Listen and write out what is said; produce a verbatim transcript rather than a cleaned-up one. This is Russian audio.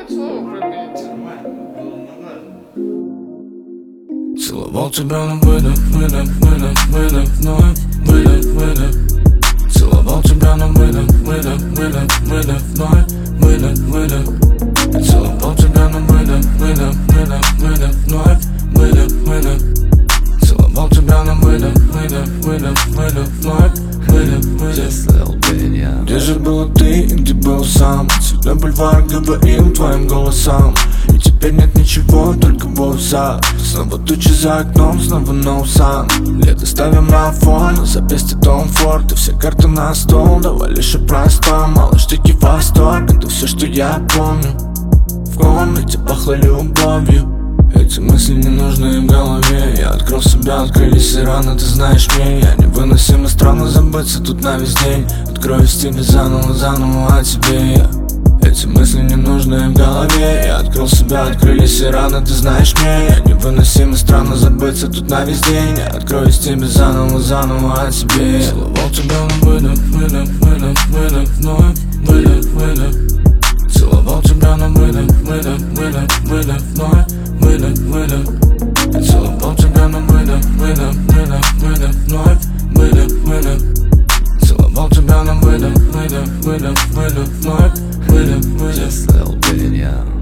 Целовал тебя на выдох, выдох, выдох, выдох, вновь, выдох, выдох. Целовал тебя на выдох, выдох, выдох, выдох, вновь, выдох, выдох. Целовал тебя на выдох, выдох, выдох, выдох, вновь, выдох, выдох. Целовал тебя на выдох, выдох, выдох, выдох, вновь, выдох, выдох. Где же была ты и где был сам? Цветной бульвар говорил твоим голосам. И теперь нет ничего, только бовса. Снова тучи за окном, снова no sun. Лето ставим на фон, на запястье Том Форд. И все карты на стол, давай лишь о простом. Малыш, таки восторг, это все, что я помню. В комнате пахло любовью. Эти мысли не нужны в голове. Я открыл себя, открылись и раны, ты знаешь мне. Я невыносимо странно забыться тут на весь день. Откроюсь тебе заново, заново о тебе я. Эти мысли не нужны в голове. Я открыл себя, открылись и раны, ты знаешь мне. Я невыносимо странно забыться тут на весь день. Я откроюсь тебе заново, заново о тебе я. Целовал тебя на выдох, выдох, выдох, выдох, вновь, выдох, выдох. Целовал тебя на выдох, выдох, выдох, выдох, вновь, выдох, выдох. Я целовал тебя на выдох, выдох, выдох, выдох, вновь, выдох, выдох. Целовал тебя на выдох, выдох, выдох, выдох, вновь, выдох, выдох.